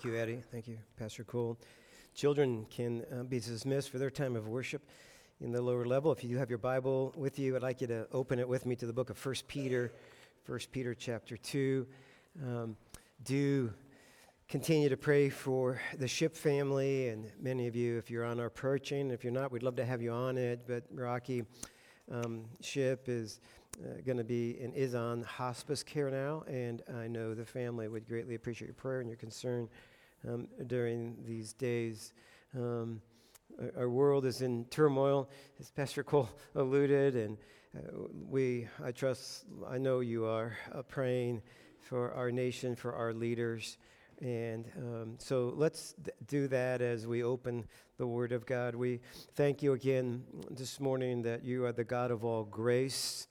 Thank you, Eddie. Thank you, Pastor Cole. Children can be dismissed for their time of worship in the lower level. If you have your Bible with you, I'd like you to open it with me to the book of 1 Peter chapter 2. Do continue to pray for the Ship family, and many of you, if you're on our prayer chain. If you're not, we'd love to have you on it, but Rocky Ship is going to be and is on hospice care now, and I know the family would greatly appreciate your prayer and your concern during these days. Our world is in turmoil, as Pastor Cole alluded, and I know you are praying for our nation, for our leaders, and so let's do that as we open the Word of God. We thank you again this morning that you are the God of all grace.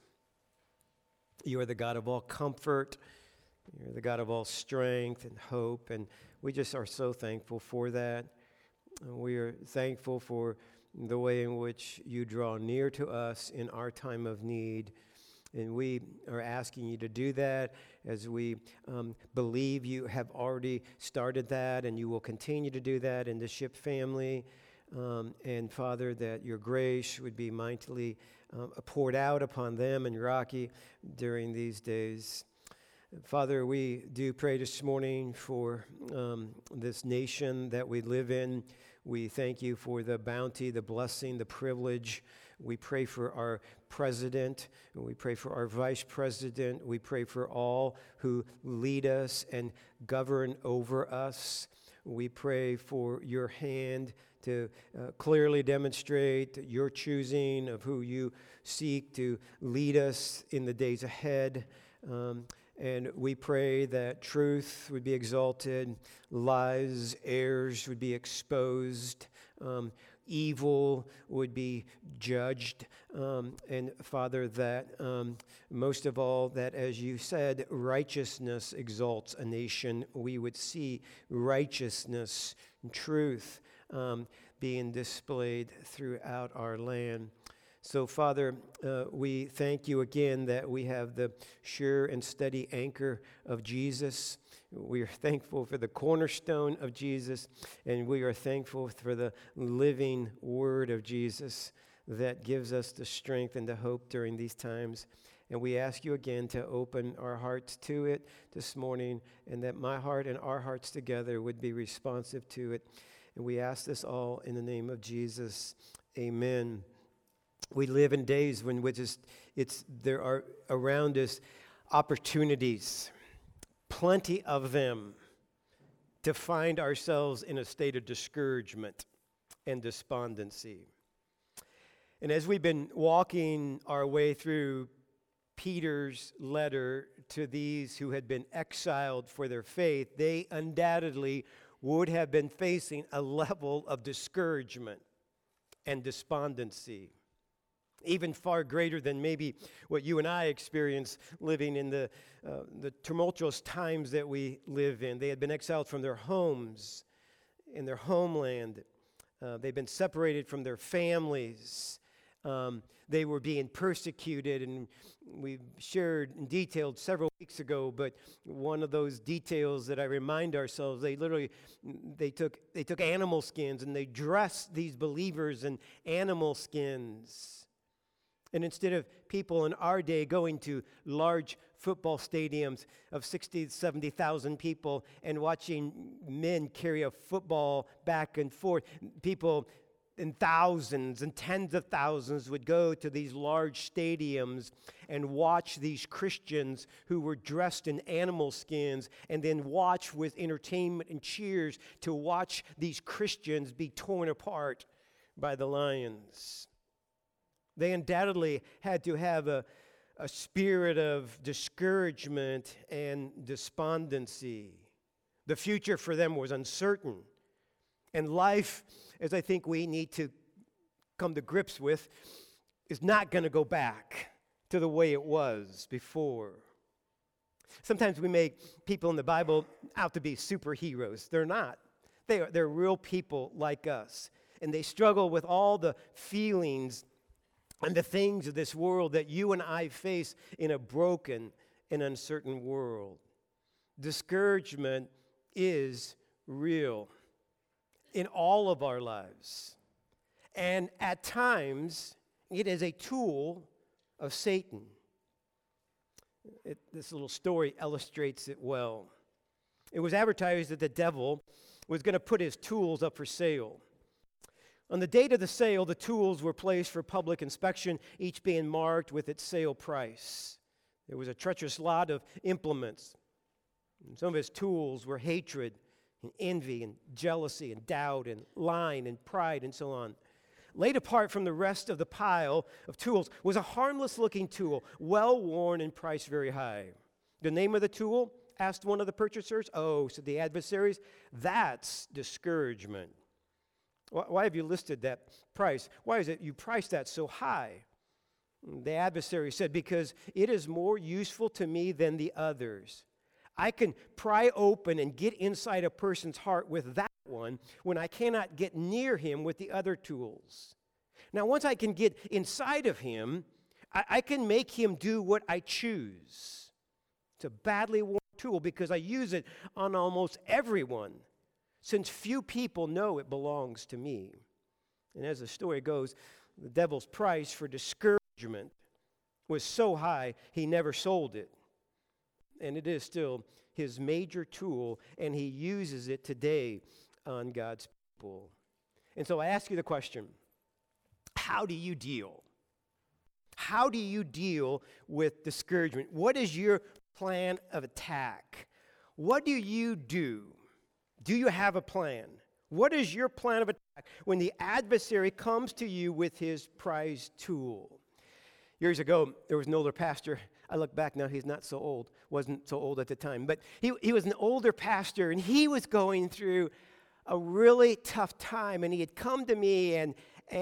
You are the God of all comfort. You're the God of all strength and hope, and we just are so thankful for that. We are thankful for the way in which you draw near to us in our time of need, and we are asking you to do that as we believe you have already started that, and you will continue to do that in the Ship family. And Father, that your grace would be mightily poured out upon them and Rocky during these days. Father, we do pray this morning for this nation that we live in. We thank you for the bounty, the blessing, the privilege. We pray for our president, and we pray for our vice president. We pray for all who lead us and govern over us. We pray for your hand to clearly demonstrate your choosing of who you seek to lead us in the days ahead. And we pray that truth would be exalted, lies, errors would be exposed, evil would be judged, and Father, that most of all, that as you said, righteousness exalts a nation. We would see righteousness and truth being displayed throughout our land. So, Father, we thank you again that we have the sure and steady anchor of Jesus. We are thankful for the cornerstone of Jesus, and we are thankful for the living word of Jesus that gives us the strength and the hope during these times. And we ask you again to open our hearts to it this morning, and that my heart and our hearts together would be responsive to it. And we ask this all in the name of Jesus. Amen. We live in days when there are around us opportunities, plenty of them, to find ourselves in a state of discouragement and despondency. And as we've been walking our way through Peter's letter to these who had been exiled for their faith, they undoubtedly would have been facing a level of discouragement and despondency, even far greater than maybe what you and I experience living in the tumultuous times that we live in. They had been exiled from their homes, in their homeland. They'd been separated from their families. They were being persecuted, and we shared and detailed several weeks ago, but one of those details that I remind ourselves, they took animal skins and they dressed these believers in animal skins. And instead of people in our day going to large football stadiums of 60,000 to 70,000 people and watching men carry a football back and forth, people in thousands and tens of thousands would go to these large stadiums and watch these Christians who were dressed in animal skins, and then watch with entertainment and cheers to watch these Christians be torn apart by the lions. They undoubtedly had to have a spirit of discouragement and despondency. The future for them was uncertain. And life, as I think we need to come to grips with, is not going to go back to the way it was before. Sometimes we make people in the Bible out to be superheroes. They're not. They're real people like us. And they struggle with all the feelings and the things of this world that you and I face in a broken and uncertain world. Discouragement is real in all of our lives. And at times, it is a tool of Satan. This little story illustrates it well. It was advertised that the devil was going to put his tools up for sale. On the date of the sale, the tools were placed for public inspection, each being marked with its sale price. There was a treacherous lot of implements. And some of his tools were hatred and envy and jealousy and doubt and lying and pride and so on. Laid apart from the rest of the pile of tools was a harmless-looking tool, well-worn and priced very high. The name of the tool? Asked one of the purchasers. Oh, said the adversaries, that's discouragement. Why have you listed that price? Why is it you priced that so high? The adversary said, because it is more useful to me than the others. I can pry open and get inside a person's heart with that one when I cannot get near him with the other tools. Now, once I can get inside of him, I can make him do what I choose. It's a badly worn tool because I use it on almost everyone, since few people know it belongs to me. And as the story goes, the devil's price for discouragement was so high, he never sold it. And it is still his major tool, and he uses it today on God's people. And so I ask you the question, how do you deal? How do you deal with discouragement? What is your plan of attack? What do you do? Do you have a plan? What is your plan of attack when the adversary comes to you with his prized tool? Years ago, there was an older pastor. I look back now, he's not so old. Wasn't so old at the time. But he was an older pastor, and he was going through a really tough time. And he had come to me, and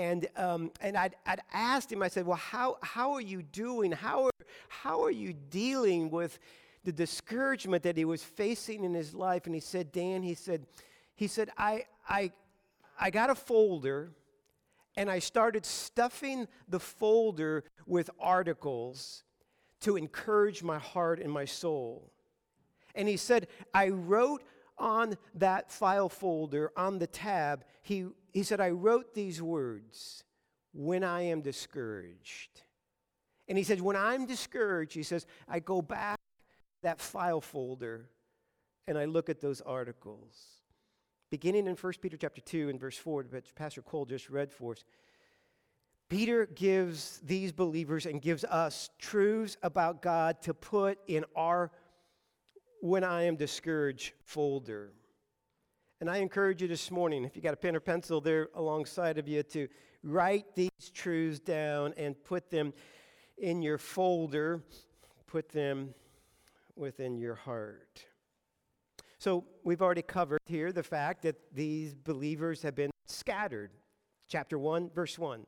I'd asked him, I said, well, how are you doing? How are you dealing with the discouragement that he was facing in his life? And he said, Dan, he said, I got a folder, and I started stuffing the folder with articles to encourage my heart and my soul. And he said, I wrote on that file folder, on the tab, he said, I wrote these words, when I am discouraged. And he said, when I'm discouraged, he says, I go back that file folder and I look at those articles. Beginning in 1 Peter chapter 2 and verse 4, which Pastor Cole just read for us, Peter gives these believers and gives us truths about God to put in our when I am discouraged folder. And I encourage you this morning, if you got a pen or pencil there alongside of you, to write these truths down and put them in your folder, put them within your heart. So we've already covered here the fact that these believers have been scattered. Chapter 1, verse 1.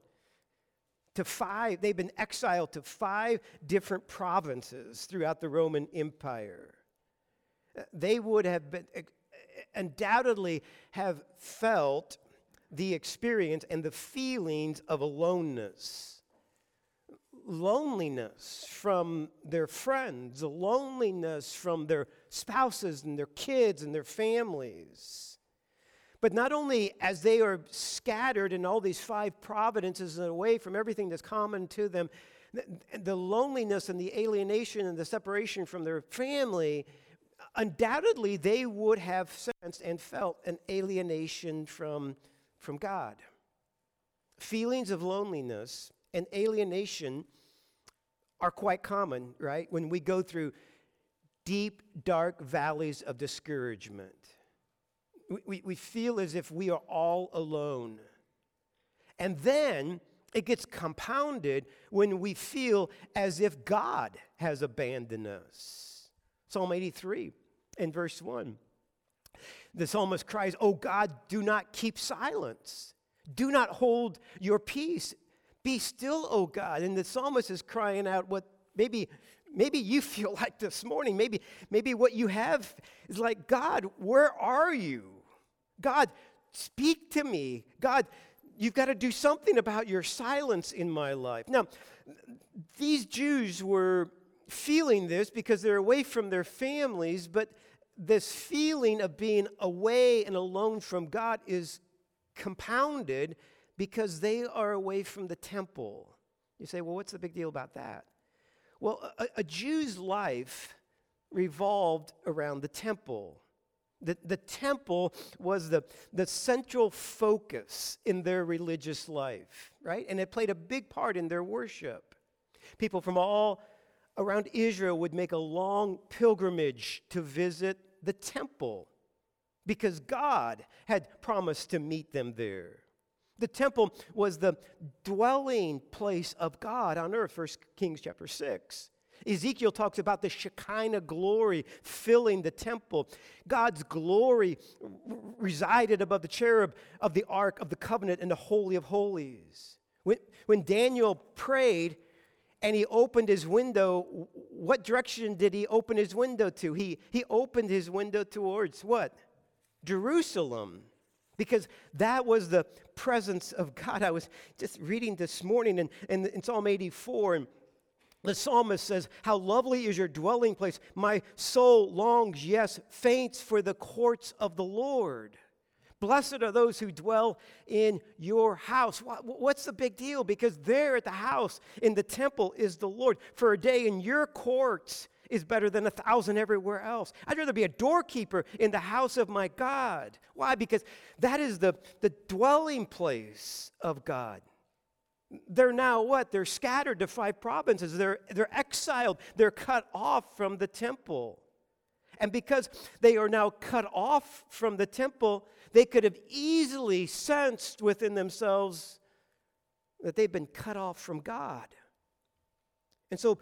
They've been exiled to 5 different provinces throughout the Roman Empire. They would have been undoubtedly have felt the experience and the feelings of aloneness. Loneliness from their friends, loneliness from their spouses and their kids and their families. But not only as they are scattered in all these 5 provinces and away from everything that's common to them, the loneliness and the alienation and the separation from their family, undoubtedly they would have sensed and felt an alienation from God. Feelings of loneliness and alienation are quite common, right? When we go through deep, dark valleys of discouragement. We feel as if we are all alone. And then it gets compounded when we feel as if God has abandoned us. Psalm 83 in verse 1. The psalmist cries, "Oh God, do not keep silence. Do not hold your peace. Be still, O God." And the psalmist is crying out what maybe you feel like this morning. Maybe what you have is like, God, where are you? God, speak to me. God, you've got to do something about your silence in my life. Now, these Jews were feeling this because they're away from their families, but this feeling of being away and alone from God is compounded because they are away from the temple. You say, well, what's the big deal about that? Well, a Jew's life revolved around the temple. The temple was the central focus in their religious life, right? And it played a big part in their worship. People from all around Israel would make a long pilgrimage to visit the temple because God had promised to meet them there. The temple was the dwelling place of God on earth, 1 Kings chapter 6. Ezekiel talks about the Shekinah glory filling the temple. God's glory resided above the cherub of the Ark of the Covenant in the Holy of Holies. When Daniel prayed and he opened his window, what direction did he open his window to? He opened his window towards what? Jerusalem. Because that was the presence of God. I was just reading this morning in Psalm 84, and the psalmist says, how lovely is your dwelling place. My soul longs, yes, faints for the courts of the Lord. Blessed are those who dwell in your house. What's the big deal? Because there at the house, in the temple, is the Lord. For a day in your courts is better than 1,000 everywhere else. I'd rather be a doorkeeper in the house of my God. Why? Because that is the dwelling place of God. They're now what? They're scattered to 5 provinces. They're exiled. They're cut off from the temple. And because they are now cut off from the temple, they could have easily sensed within themselves that they've been cut off from God. And so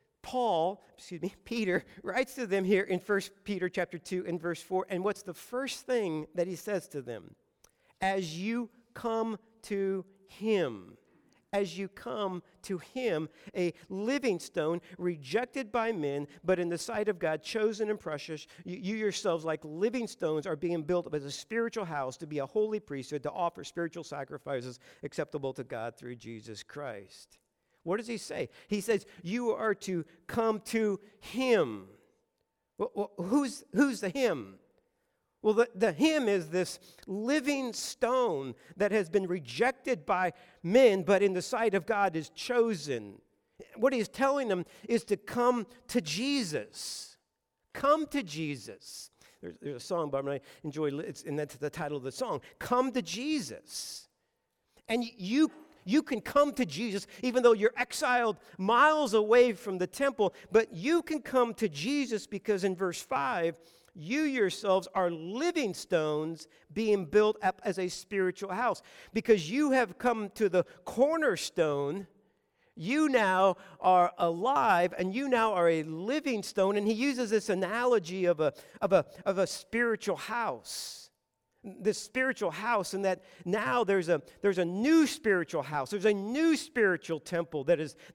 Peter writes to them here in 1 Peter chapter 2 and verse 4. And what's the first thing that he says to them? As you come to him. As you come to him, a living stone, rejected by men, but in the sight of God, chosen and precious, you yourselves, like living stones, are being built up as a spiritual house to be a holy priesthood, to offer spiritual sacrifices acceptable to God through Jesus Christ. What does he say? He says, you are to come to him. Well, who's the him? Well, the him is this living stone that has been rejected by men, but in the sight of God is chosen. What he's telling them is to come to Jesus. Come to Jesus. There's a song by me I enjoy, and that's the title of the song. Come to Jesus. And you can come to Jesus even though you're exiled miles away from the temple, but you can come to Jesus because in verse 5, you yourselves are living stones being built up as a spiritual house. Because you have come to the cornerstone, you now are alive and you now are a living stone. And he uses this analogy of a spiritual house. This spiritual house, and that now there's a new spiritual house. There's a new spiritual temple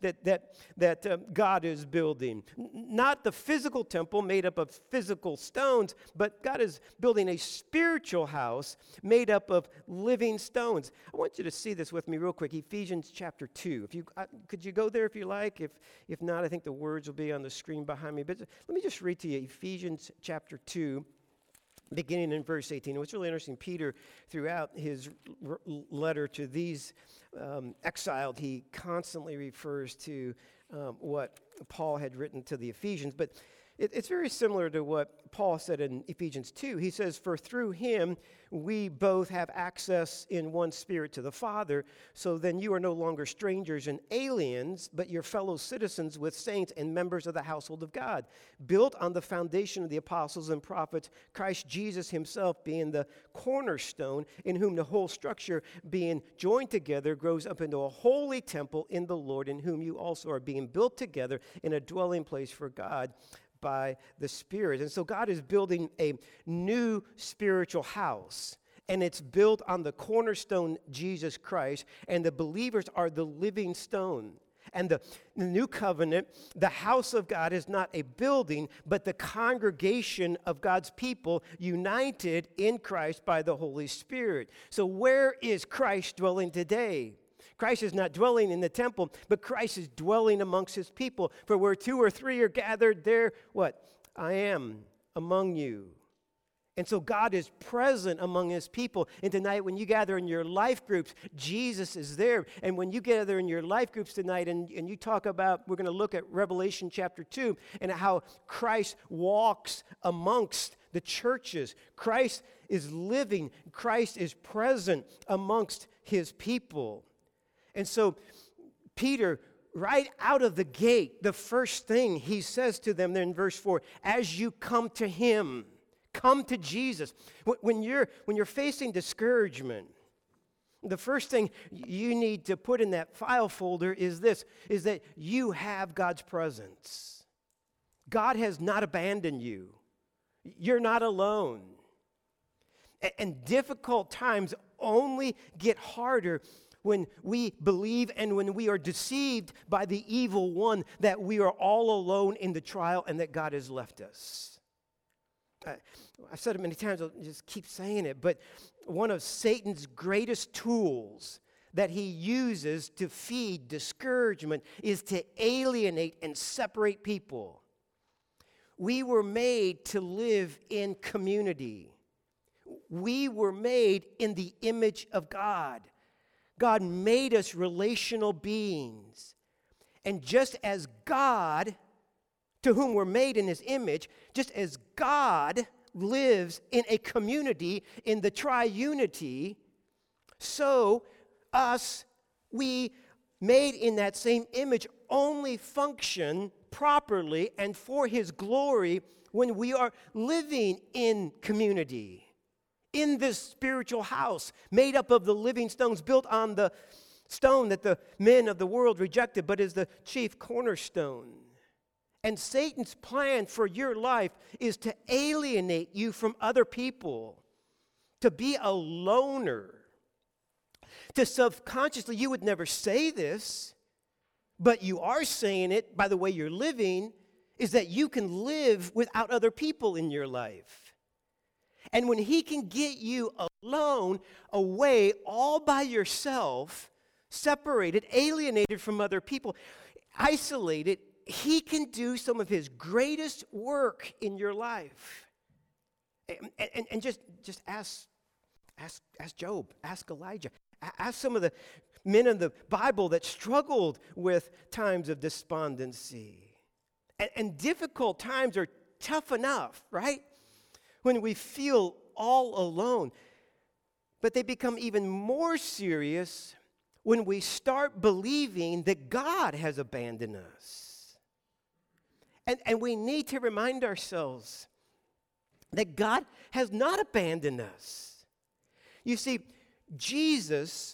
that God is building. Not the physical temple made up of physical stones, but God is building a spiritual house made up of living stones. I want you to see this with me real quick. Ephesians chapter 2. Could you go there if you like? If not, I think the words will be on the screen behind me. But let me just read to you Ephesians chapter 2. Beginning in verse 18. What's really interesting, Peter, throughout his letter to these exiled, he constantly refers to what Paul had written to the Ephesians. But it's very similar to what Paul said in Ephesians 2. He says, for through him we both have access in one spirit to the Father. So then you are no longer strangers and aliens, but your fellow citizens with saints and members of the household of God, built on the foundation of the apostles and prophets, Christ Jesus himself being the cornerstone, in whom the whole structure being joined together grows up into a holy temple in the Lord, in whom you also are being built together in a dwelling place for God by the Spirit. And so God is building a new spiritual house, and it's built on the cornerstone, Jesus Christ, and the believers are the living stone. And the new covenant, the house of God, is not a building, but the congregation of God's people united in Christ by the Holy Spirit. So where is Christ dwelling today? Christ is not dwelling in the temple, but Christ is dwelling amongst his people. For where 2 or 3 are gathered, there, what? I am among you. And so God is present among his people. And tonight when you gather in your life groups, Jesus is there. And when you gather in your life groups tonight and you talk about, we're going to look at Revelation chapter 2 and how Christ walks amongst the churches. Christ is living. Christ is present amongst his people. And so Peter, right out of the gate, the first thing he says to them there in verse 4, as you come to him, come to Jesus. When you're facing discouragement, the first thing you need to put in that file folder is this, is that you have God's presence. God has not abandoned you. You're not alone. And difficult times only get harder when we believe and when we are deceived by the evil one that we are all alone in the trial and that God has left us. I've said it many times, I'll just keep saying it, but one of Satan's greatest tools that he uses to feed discouragement is to alienate and separate people. We were made to live in community. We were made in the image of God. God made us relational beings. And just as God, to whom we're made in his image, just as God lives in a community in the triunity, so us, we made in that same image, only function properly and for his glory when we are living in community, in this spiritual house made up of the living stones, built on the stone that the men of the world rejected, but is the chief cornerstone. And Satan's plan for your life is to alienate you from other people, to be a loner, to subconsciously, you would never say this, but you are saying it by the way you're living, is that you can live without other people in your life. And when he can get you alone, away, all by yourself, separated, alienated from other people, isolated, he can do some of his greatest work in your life. And just ask Job, ask Elijah, ask some of the men in the Bible that struggled with times of despondency. And difficult times are tough enough, right? When we feel all alone. But they become even more serious when we start believing that God has abandoned us. And we need to remind ourselves that God has not abandoned us. You see, Jesus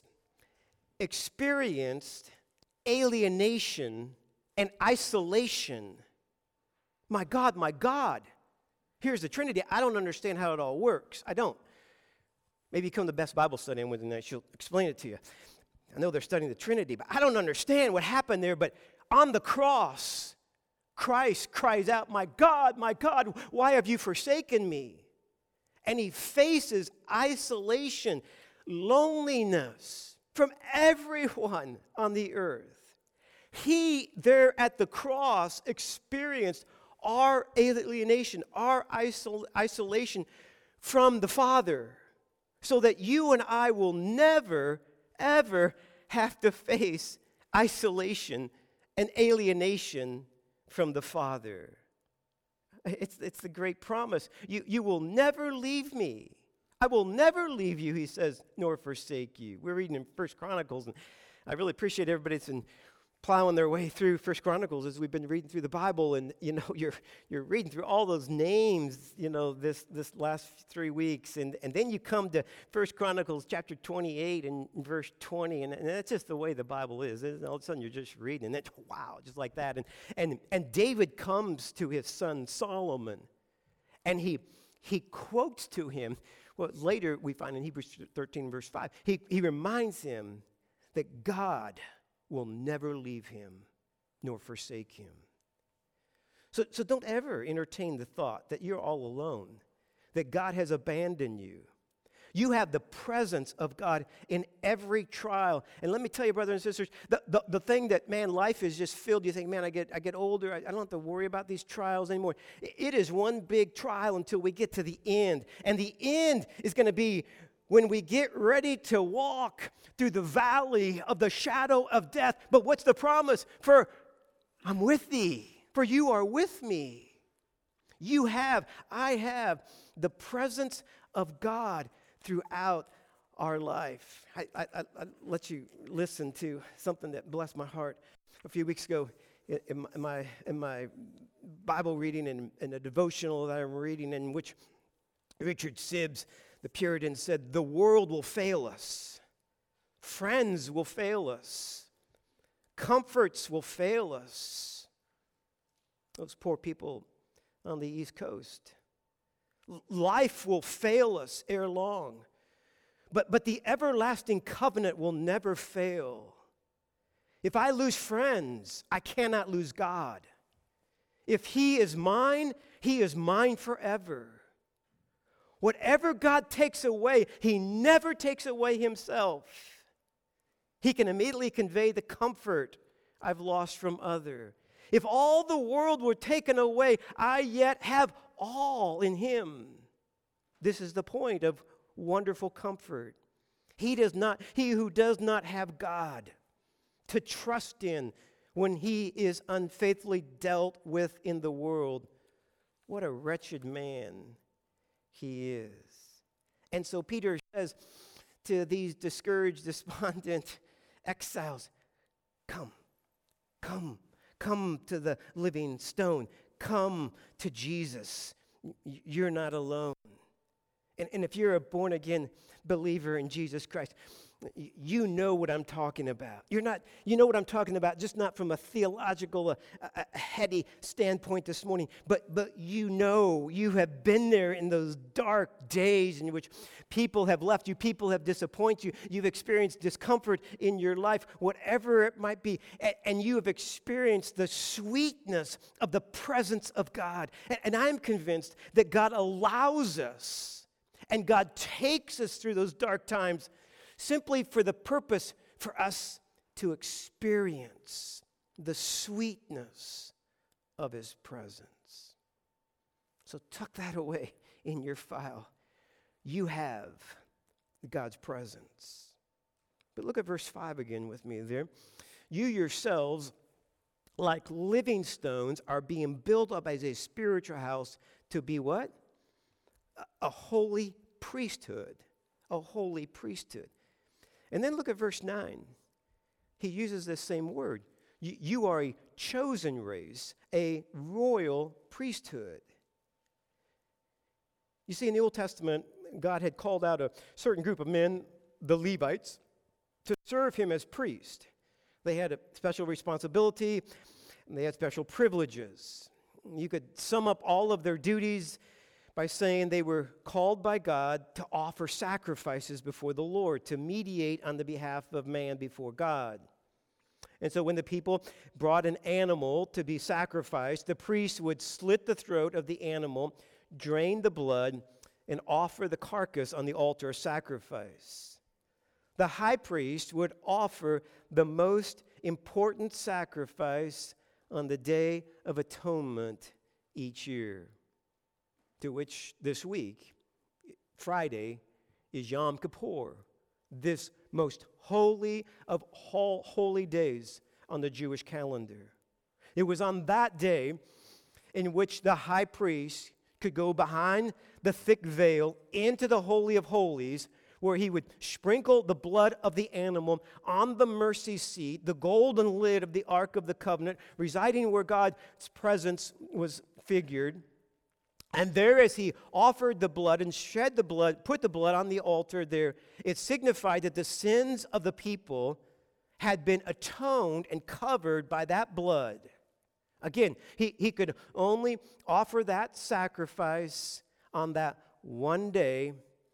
experienced alienation and isolation. My God. Here's the Trinity. I don't understand how it all works. I don't. Maybe you come to the best Bible study with and she'll explain it to you. I know they're studying the Trinity, but I don't understand what happened there. But on the cross, Christ cries out, my God, why have you forsaken me? And he faces isolation, loneliness from everyone on the earth. He, there at the cross, experienced our alienation, our isolation from the Father, so that you and I will never, ever have to face isolation and alienation from the Father. It's the great promise. You will never leave me. I will never leave you, he says, nor forsake you. We're reading in 1 Chronicles, and I really appreciate everybody that's been plowing their way through 1 Chronicles as we've been reading through the Bible, and you're reading through all those names, this last 3 weeks, and then you come to 1 Chronicles chapter 28 and verse 20, and that's just the way the Bible is. And all of a sudden you're just reading, and it's wow, just like that. And David comes to his son Solomon, and he quotes to him. Well, later we find in Hebrews 13 verse 5, he reminds him that God will never leave him nor forsake him. So don't ever entertain the thought that you're all alone, that God has abandoned you. You have the presence of God in every trial. And let me tell you, brothers and sisters, the thing that, man, life is just filled. You think, man, I get older. I don't have to worry about these trials anymore. It is one big trial until we get to the end. And the end is going to be when we get ready to walk through the valley of the shadow of death. But what's the promise? For I'm with thee, for you are with me. I have the presence of God throughout our life. I let you listen to something that blessed my heart a few weeks ago in my Bible reading and in a devotional that I'm reading, in which Richard Sibbes, the Puritan, said, "The world will fail us. Friends will fail us. Comforts will fail us." Those poor people on the East Coast. Life will fail us ere long. But the everlasting covenant will never fail. If I lose friends, I cannot lose God. If He is mine forever. Whatever God takes away, He never takes away Himself. He can immediately convey the comfort I've lost from other. If all the world were taken away, I yet have all in Him. This is the point of wonderful comfort. He who does not have God to trust in when he is unfaithfully dealt with in the world, what a wretched man he is. And so Peter says to these discouraged, despondent exiles, come to the living stone. Come to Jesus. You're not alone. And if you're a born-again believer in Jesus Christ, you know what I'm talking about. You know what I'm talking about, just not from a theological, a heady standpoint this morning, but you have been there in those dark days in which people have left you, people have disappointed you, you've experienced discomfort in your life, whatever it might be, and you have experienced the sweetness of the presence of God. And I'm convinced that God allows us, and God takes us through those dark times simply for the purpose for us to experience the sweetness of His presence. So tuck that away in your file. You have God's presence. But look at verse 5 again with me there. You yourselves, like living stones, are being built up as a spiritual house to be what? A holy priesthood. A holy priesthood. And then look at verse 9. He uses this same word. You are a chosen race, a royal priesthood. You see, in the Old Testament, God had called out a certain group of men, the Levites, to serve Him as priest. They had a special responsibility, and they had special privileges. You could sum up all of their duties by saying they were called by God to offer sacrifices before the Lord, to mediate on the behalf of man before God. And so when the people brought an animal to be sacrificed, the priest would slit the throat of the animal, drain the blood, and offer the carcass on the altar of sacrifice. The high priest would offer the most important sacrifice on the Day of Atonement each year, to which this week, Friday, is Yom Kippur, this most holy of all holy days on the Jewish calendar. It was on that day in which the high priest could go behind the thick veil into the Holy of Holies, where he would sprinkle the blood of the animal on the mercy seat, the golden lid of the Ark of the Covenant, residing where God's presence was figured. And there, as he offered the blood and shed the blood, put the blood on the altar there, it signified that the sins of the people had been atoned and covered by that blood. Again, he could only offer that sacrifice on that one day,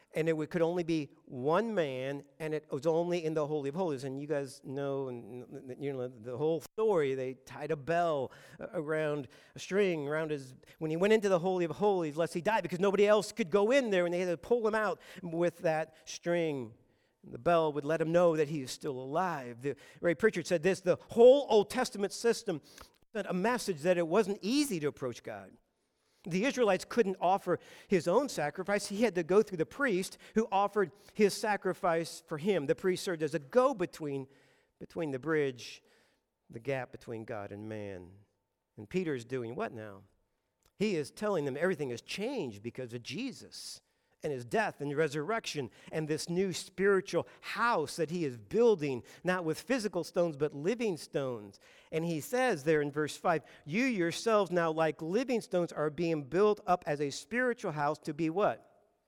and it could only be one man, and it was only in the Holy of Holies. And you guys know, and you know the whole story. They tied a bell around a string around his when he went into the Holy of Holies, lest he died, because nobody else could go in there, and they had to pull him out with that string. The bell would let him know that he is still alive. Ray Pritchard said this: the whole Old Testament system sent a message that it wasn't easy to approach God. The Israelites couldn't offer his own sacrifice. He had to go through the priest who offered his sacrifice for him. The priest served as a go-between between the bridge, the gap between God and man. And Peter is doing what now? He is telling them everything has changed because of Jesus and his death and resurrection and this new spiritual house that he is building, not with physical stones, but living stones. And he says there in verse 5, you yourselves now like living stones are being built up as a spiritual house to be what?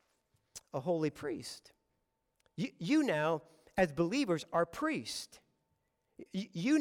A holy priest. You now, as believers, are priests. You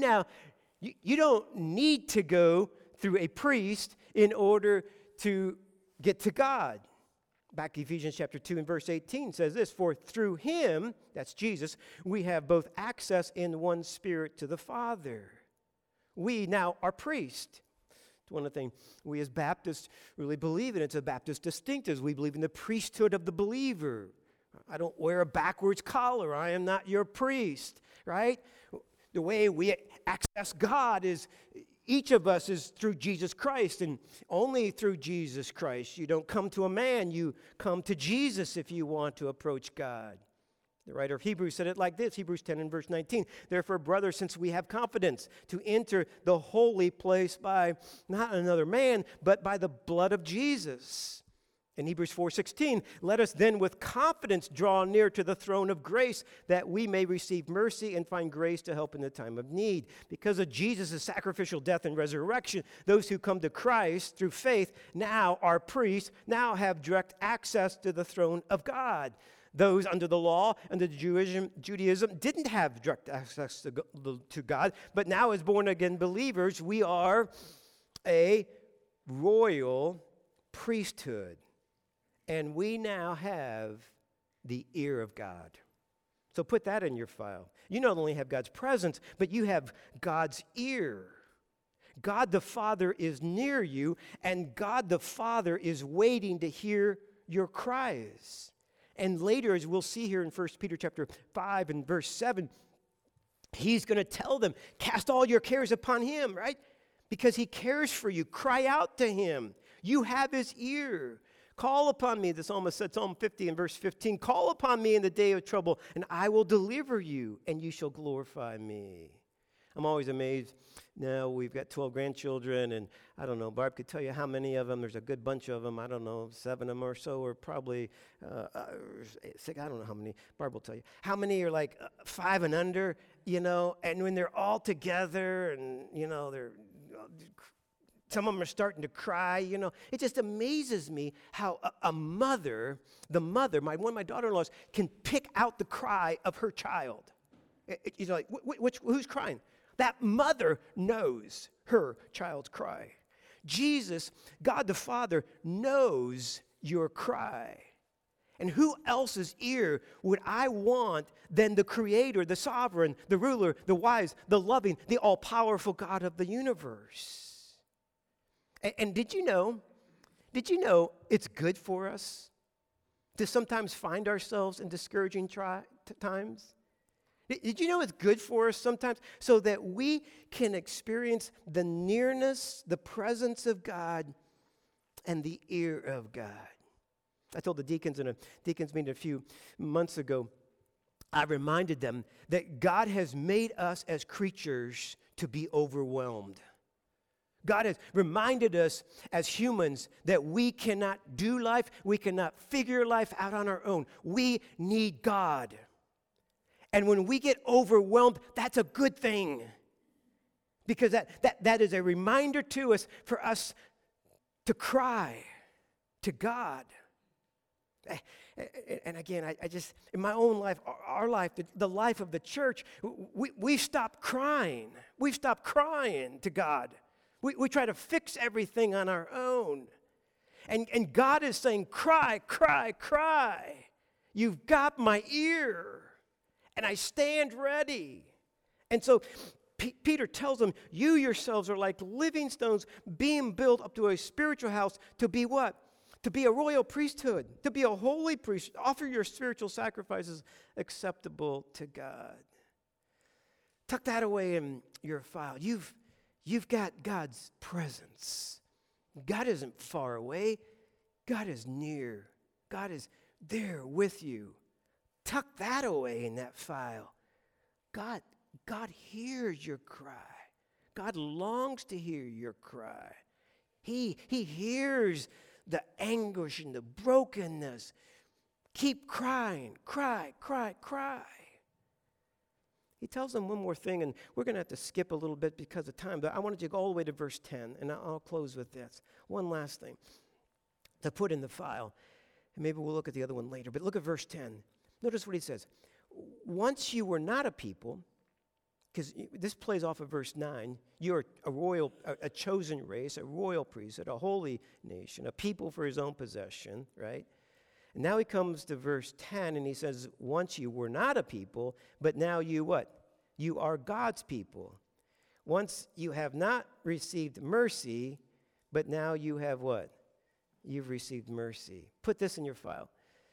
don't need to go through a priest in order to get to God. Back to Ephesians chapter 2 and verse 18 says this, for through him, that's Jesus, we have both access in one spirit to the Father. We now are priests. It's one of the things we as Baptists really believe in. It's a Baptist distinctive. We believe in the priesthood of the believer. I don't wear a backwards collar. I am not your priest, right? The way we access God is each of us is through Jesus Christ, and only through Jesus Christ. You don't come to a man, you come to Jesus if you want to approach God. The writer of Hebrews said it like this, Hebrews 10 and verse 19. Therefore, brothers, since we have confidence to enter the holy place by not another man, but by the blood of Jesus. In Hebrews 4:16, let us then with confidence draw near to the throne of grace that we may receive mercy and find grace to help in the time of need. Because of Jesus' sacrificial death and resurrection, those who come to Christ through faith now are priests, now have direct access to the throne of God. Those under the law, under Judaism, didn't have direct access to God, but now as born-again believers, we are a royal priesthood. And we now have the ear of God. So put that in your file. You not only have God's presence, but you have God's ear. God the Father is near you, and God the Father is waiting to hear your cries. And later, as we'll see here in 1 Peter chapter 5 and verse 7, he's going to tell them, cast all your cares upon him, right? Because he cares for you. Cry out to him. You have his ear. Call upon me, the psalmist said, Psalm 50 and verse 15, call upon me in the day of trouble, and I will deliver you, and you shall glorify me. I'm always amazed. Now we've got 12 grandchildren, and I don't know, Barb could tell you how many of them. There's a good bunch of them. I don't know, 7 of them or so, or probably 6, I don't know how many. Barb will tell you. How many are like 5 and under, and when they're all together, and, they're some of them are starting to cry, It just amazes me how a mother, one of my daughter-in-laws, can pick out the cry of her child. You're like, who's crying? That mother knows her child's cry. Jesus, God the Father, knows your cry. And who else's ear would I want than the Creator, the Sovereign, the Ruler, the Wise, the Loving, the all-powerful God of the universe? And did you know it's good for us to sometimes find ourselves in discouraging times? Did you know it's good for us sometimes so that we can experience the nearness, the presence of God, and the ear of God? I told the deacons in a deacons meeting a few months ago, I reminded them that God has made us as creatures to be overwhelmed. God has reminded us as humans that we cannot do life, we cannot figure life out on our own. We need God. And when we get overwhelmed, that's a good thing. Because that is a reminder to us for us to cry to God. And again, I just, in my own life, our life, the life of the church, we stopped crying. We've stopped crying to God. We try to fix everything on our own. And God is saying, cry, cry, cry. You've got my ear, and I stand ready. And so Peter tells them, you yourselves are like living stones being built up to a spiritual house to be what? To be a royal priesthood, to be a holy priest. Offer your spiritual sacrifices acceptable to God. Tuck that away in your file. You've got God's presence. God isn't far away. God is near. God is there with you. Tuck that away in that file. God hears your cry. God longs to hear your cry. He hears the anguish and the brokenness. Keep crying. Cry, cry, cry. He tells them one more thing, and we're going to have to skip a little bit because of time, but I wanted to go all the way to verse 10, and I'll close with this. One last thing to put in the file, and maybe we'll look at the other one later, but look at verse 10. Notice what he says. Once you were not a people, because this plays off of verse 9, you're a chosen race, a royal priesthood, a holy nation, a people for his own possession, right? And now he comes to verse 10 and he says, once you were not a people, but now you what? You are God's people. Once you have not received mercy, but now you have what? You've received mercy. Put this in your file.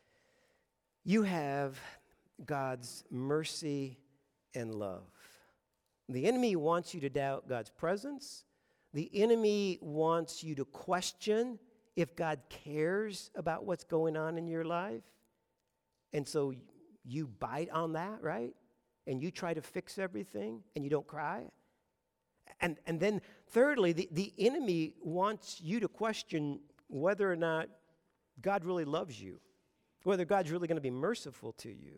You have God's mercy and love. The enemy wants you to doubt God's presence. The enemy wants you to question if God cares about what's going on in your life. And so you bite on that, right? And you try to fix everything and you don't cry. And then thirdly, the enemy wants you to question whether or not God really loves you, whether God's really going to be merciful to you.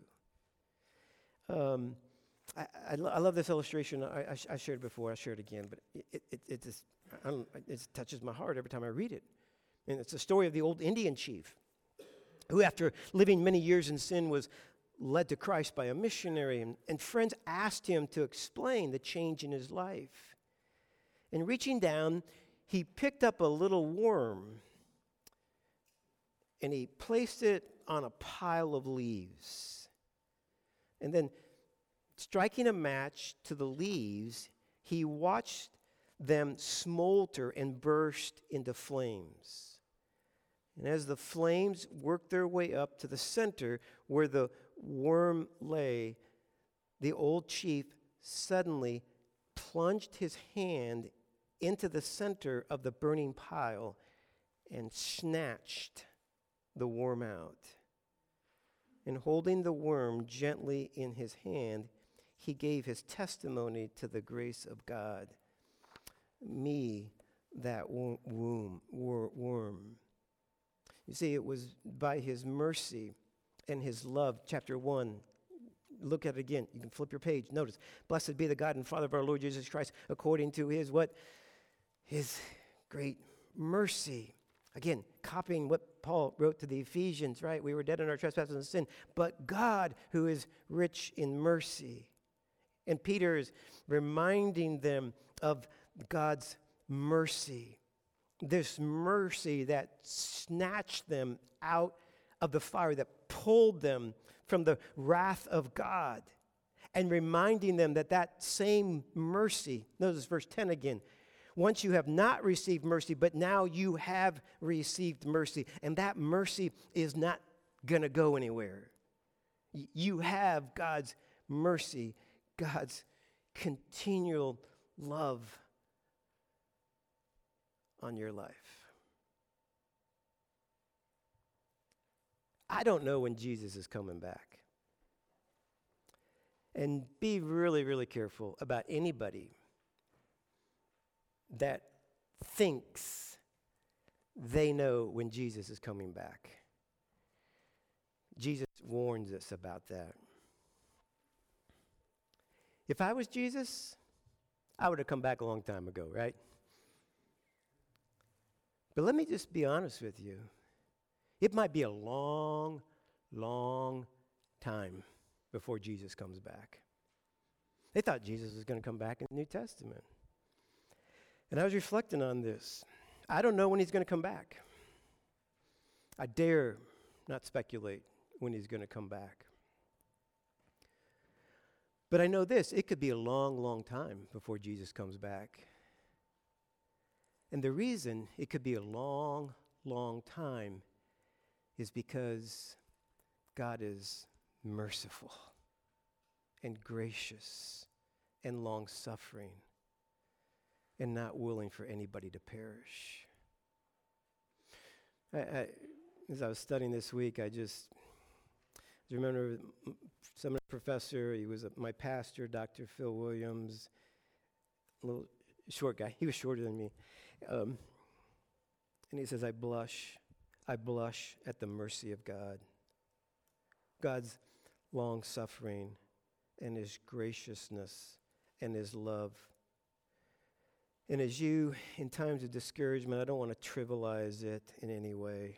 I love this illustration. I shared it before. I'll share it again. But it just it touches my heart every time I read it. And it's the story of the old Indian chief who, after living many years in sin, was led to Christ by a missionary. And friends asked him to explain the change in his life. And reaching down, he picked up a little worm and he placed it on a pile of leaves. And then, striking a match to the leaves, he watched them smolder and burst into flames. And as the flames worked their way up to the center where the worm lay, the old chief suddenly plunged his hand into the center of the burning pile and snatched the worm out. And holding the worm gently in his hand, he gave his testimony to the grace of God. Me, that worm. You see, it was by his mercy and his love. Chapter 1. Look at it again. You can flip your page. Notice, blessed be the God and Father of our Lord Jesus Christ, according to his what? His great mercy. Again, copying what Paul wrote to the Ephesians, right? We were dead in our trespasses and sin, but God, who is rich in mercy. And Peter is reminding them of God's mercy. This mercy that snatched them out of the fire, that pulled them from the wrath of God, and reminding them that that same mercy, notice verse 10 again, once you have not received mercy, but now you have received mercy, and that mercy is not going to go anywhere. You have God's mercy, God's continual love on your life. I don't know when Jesus is coming back. And be really, really careful about anybody that thinks they know when Jesus is coming back. Jesus warns us about that. If I was Jesus, I would have come back a long time ago, right? But let me just be honest with you. It might be a long, long time before Jesus comes back. They thought Jesus was going to come back in the New Testament. And I was reflecting on this. I don't know when he's going to come back. I dare not speculate when he's going to come back. But I know this, it could be a long, long time before Jesus comes back. And the reason it could be a long, long time is because God is merciful and gracious and long-suffering and not willing for anybody to perish. As I was studying this week, I remember seminary professor, he was my pastor, Dr. Phil Williams, a little short guy. He was shorter than me. And he says, I blush at the mercy of God. God's long-suffering and his graciousness and his love. And as you, in times of discouragement, I don't want to trivialize it in any way.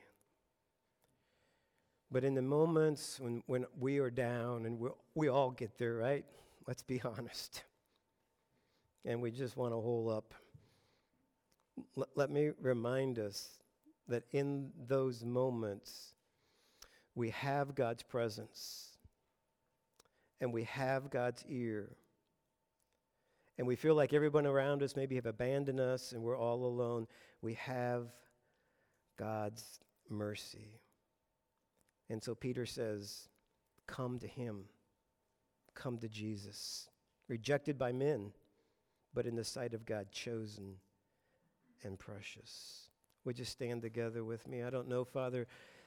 But in the moments when we are down, and we all get there, right? Let's be honest. And we just want to hold up. Let me remind us that in those moments, we have God's presence, and we have God's ear, and we feel like everyone around us maybe have abandoned us, and we're all alone. We have God's mercy. And so Peter says, come to him. Come to Jesus. Rejected by men, but in the sight of God, chosen and precious. Would you stand together with me? I don't know, Father,